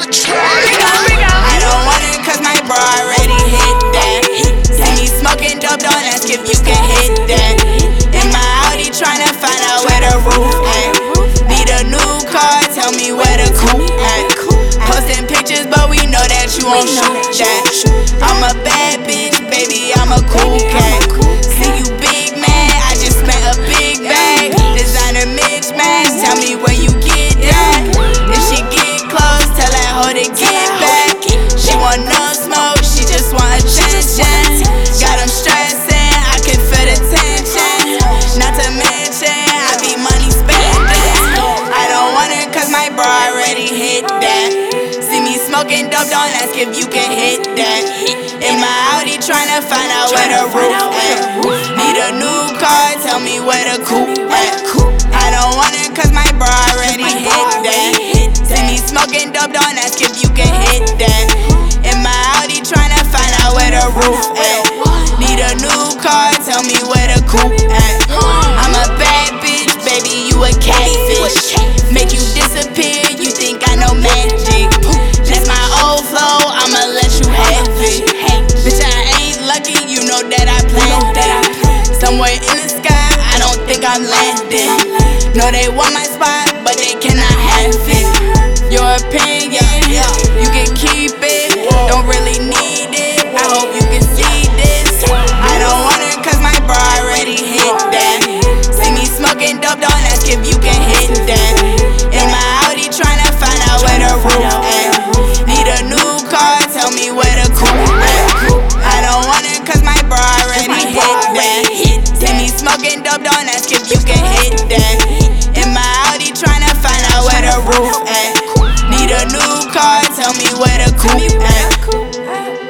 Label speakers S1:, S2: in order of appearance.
S1: I don't want it cause my bra already hit that. See me smoking dope, don't ask if you can hit that. In my Audi tryna find out where the roof at. Need a new car, tell me where the coupe at. Posting pictures, but we know that you won't shoot that. I'm a bad bitch, baby, I'm a cool cat. See you big man, I just spent a big bag. Designer mismatch, tell me where you get that. If she get close, tell that hoe to get back. She want no smoke, she just want attention. Got them stressing, I can feel the tension. Not to mention, I be money spending. I don't want it cause my bra already hit that. See me smoking dope, don't ask if you can hit that. In my Audi tryna find out where the roof at. Need a new car, tell me where the coupe at. I don't want it cause my bra already hit that. See me smoking dope, don't ask if you can hit that. In my Audi tryna find out where the roof at. Need a new car, tell me where the coupe at. I'm a bad bitch, baby, you a catfish. Make you disappear, you think I know magic. That's my old flow, I'ma let you have it. Bitch, I ain't lucky, you know that I planned it. Somewhere in the sky, I don't think I'm landing. Know they want my spot, but they cannot have it. Your opinion, you can keep it. Don't really need it, I hope you can see this. I don't want it cause my bra already hit that. See me smoking dope, don't ask if you can hit that. In my Audi tryna find out where the roof at. Need a new car, tell me where the coupe at. I don't want it cause my bra already hit that. See me smoking dope, don't ask if you can hit that. In my Audi tryna find out where the roof at. Need a new car, tell me where the coupe at.